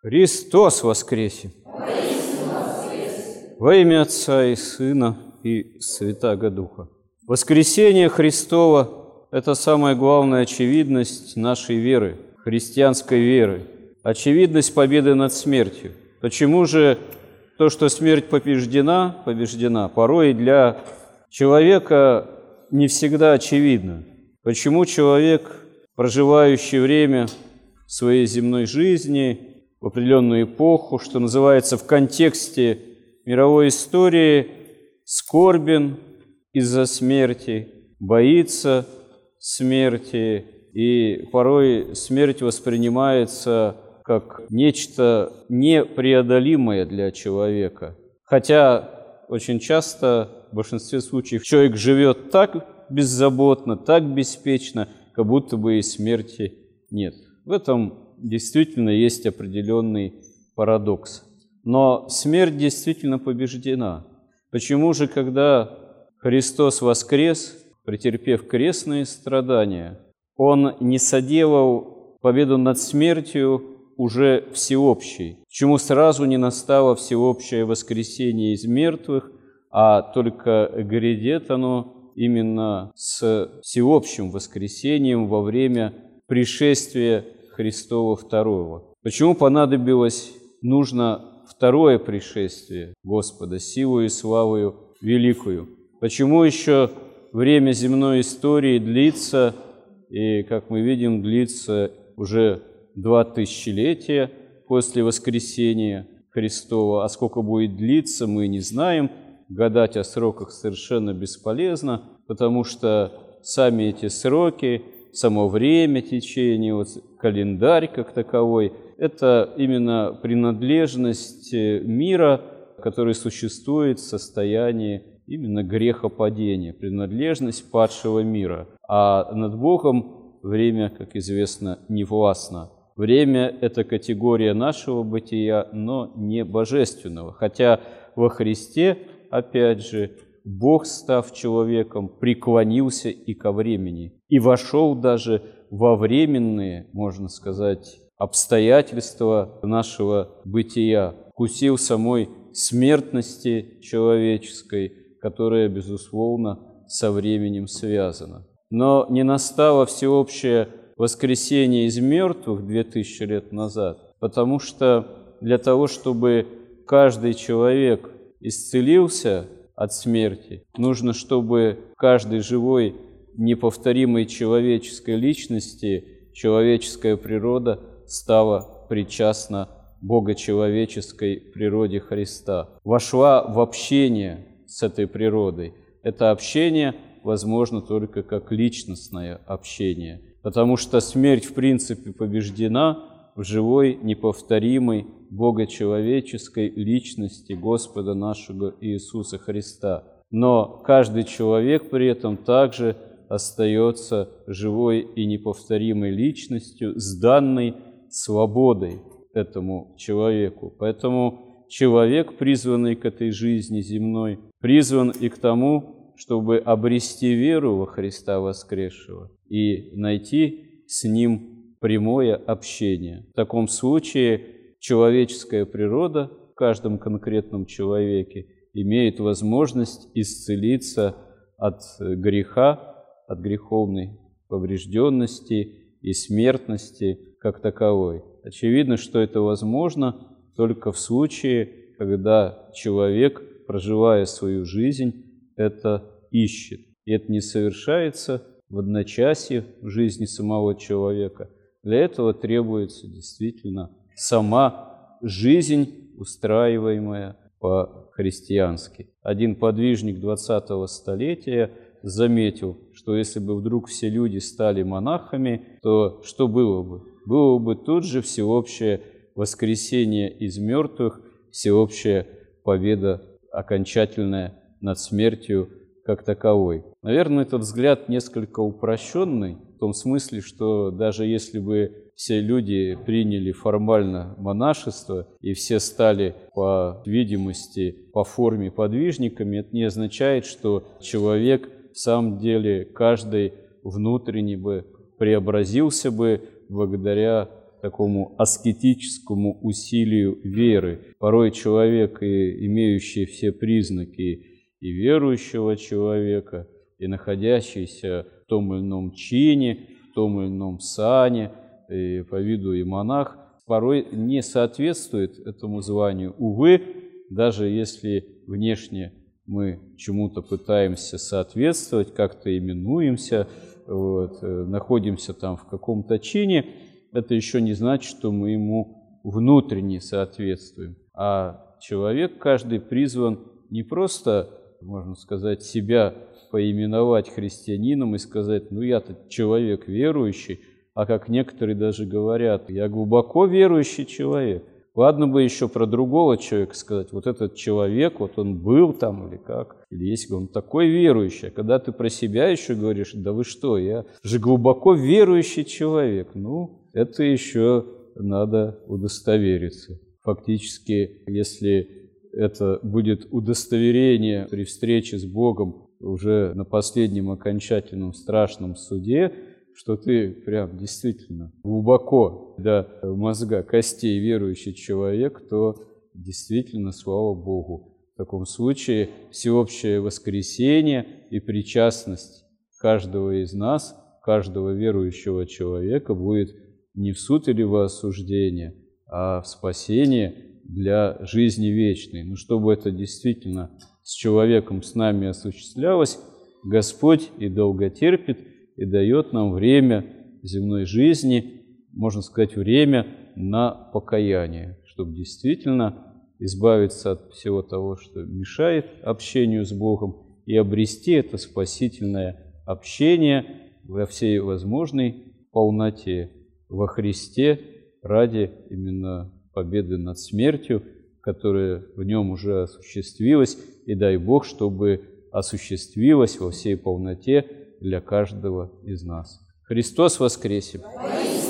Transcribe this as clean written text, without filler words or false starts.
Христос воскресе! Во имя Отца и Сына и Святаго Духа. Воскресение Христово – это самая главная очевидность нашей веры, христианской веры, очевидность победы над смертью. Почему же то, что смерть побеждена, порой для человека не всегда очевидно? Почему человек, проживающий время своей земной жизни, в определенную эпоху, что называется, в контексте мировой истории, скорбен из-за смерти, боится смерти, и порой смерть воспринимается как нечто непреодолимое для человека. Хотя очень часто, в большинстве случаев, человек живет так беззаботно, так беспечно, как будто бы и смерти нет. В этом действительно есть определенный парадокс. Но смерть действительно побеждена. Почему же, когда Христос воскрес, претерпев крестные страдания, Он не соделал победу над смертью уже всеобщей? Почему сразу не настало всеобщее воскресение из мертвых, а только грядет оно именно с всеобщим воскресением во время пришествия Христова второго? Почему нужно второе пришествие Господа, силою и славою великую? Почему еще время земной истории длится, и, как мы видим, длится уже 2 тысячелетия после воскресения Христова, а сколько будет длиться, мы не знаем, гадать о сроках совершенно бесполезно, потому что сами эти сроки, само время течения, календарь как таковой – это именно принадлежность мира, который существует в состоянии именно грехопадения, принадлежность падшего мира. А над Богом время, как известно, не властно. Время – это категория нашего бытия, но не божественного. Хотя во Христе, опять же, Бог, став человеком, преклонился и ко времени, и вошел даже во временные, можно сказать, обстоятельства нашего бытия, вкусил самой смертности человеческой, которая, безусловно, со временем связана. Но не настало всеобщее воскресение из мертвых 2000 лет назад, потому что для того, чтобы каждый человек исцелился от смерти, нужно, чтобы каждой живой, неповторимой человеческой личности человеческая природа стала причастна богочеловеческой природе Христа, вошла в общение с этой природой. Это общение возможно только как личностное общение, потому что смерть в принципе побеждена в живой, неповторимой, богочеловеческой личности Господа нашего Иисуса Христа. Но каждый человек при этом также остается живой и неповторимой личностью с данной свободой этому человеку. Поэтому человек, призванный к этой жизни земной, призван и к тому, чтобы обрести веру во Христа воскресшего и найти с Ним прямое общение. В таком случае человеческая природа в каждом конкретном человеке имеет возможность исцелиться от греха, от греховной поврежденности и смертности как таковой. Очевидно, что это возможно только в случае, когда человек, проживая свою жизнь, это ищет. И это не совершается в одночасье в жизни самого человека. Для этого требуется действительно сама жизнь, устраиваемая по-христиански. Один подвижник 20-го столетия заметил, что если бы вдруг все люди стали монахами, то что было бы? Было бы тут же всеобщее воскресение из мертвых, всеобщая победа окончательная над смертью как таковой. Наверное, этот взгляд несколько упрощенный, в том смысле, что даже если бы все люди приняли формально монашество и все стали по видимости, по форме подвижниками, это не означает, что человек, в самом деле, каждый внутренне бы преобразился бы благодаря такому аскетическому усилию веры. Порой человек, имеющий все признаки и верующего человека, и находящийся в том или ином чине, в том или ином сане, и по виду и монах, порой не соответствует этому званию. Увы, даже если внешне мы чему-то пытаемся соответствовать, как-то именуемся, находимся там в каком-то чине, это еще не значит, что мы ему внутренне соответствуем. А человек каждый призван не просто, можно сказать, себя поименовать христианином и сказать, ну я-то человек верующий, а как некоторые даже говорят, я глубоко верующий человек. Ладно бы еще про другого человека сказать, вот этот человек, вот он был там или как, или если он такой верующий. А когда ты про себя еще говоришь, да вы что, я же глубоко верующий человек. Ну, это еще надо удостовериться. Фактически, если это будет удостоверение при встрече с Богом уже на последнем окончательном страшном суде, что ты прям действительно глубоко до мозга костей верующий человек, то действительно, слава Богу. В таком случае всеобщее воскресение и причастность каждого из нас, каждого верующего человека будет не в суд или во осуждение, а в спасение для жизни вечной. Но чтобы это действительно с человеком, с нами осуществлялось, Господь и долго терпит, и дает нам время земной жизни, можно сказать, время на покаяние, чтобы действительно избавиться от всего того, что мешает общению с Богом, и обрести это спасительное общение во всей возможной полноте во Христе ради именно победы над смертью, которая в нем уже осуществилась, и дай Бог, чтобы осуществилась во всей полноте для каждого из нас. Христос воскресе!